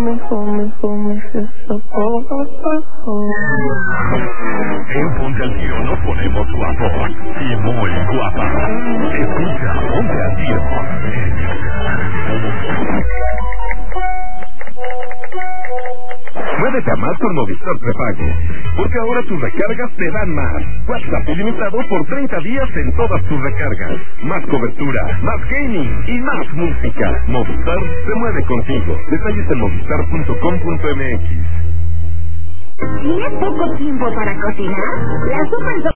En Ponte al Tiro nos ponemos guapos y muy guapas. Escucha Ponte al Tiro. Muévete a más con Movistar Prepago, porque ahora tus recargas te dan más. WhatsApp ilimitado por 30 días en todas tus recargas. Más cobertura, más gaming y más música. Movistar se mueve contigo. Detalles en movistar.com.mx. ¿Tienes poco tiempo para cocinar? La Super